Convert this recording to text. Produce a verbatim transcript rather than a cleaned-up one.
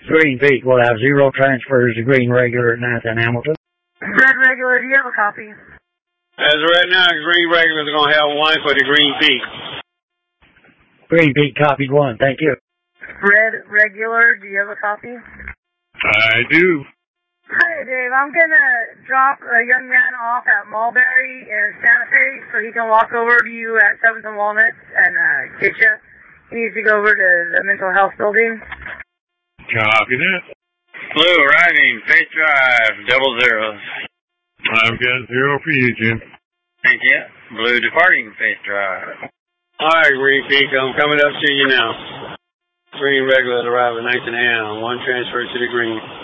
Green Peak will have zero transfers to Green Regular at ninth and Hamilton. Red Regular, do you have a copy? As of right now, Green Regular is going to have one for the Green Peak. Green Peak copied one, thank you. Red Regular, do you have a copy? I do. Hi, Dave. I'm going to drop a young man off at Mulberry in Santa Fe so he can walk over to you at seventh and Walnut and uh, get you. He needs to go over to the mental health building. Copy that. Blue arriving, Faith Drive, double zeros. I've got zero for you, Jim. Thank you. Blue departing, Faith Drive. All right, Green Peak, I'm coming up to you now. Green Regular arriving, ninth and Ham. One transfer to the Green.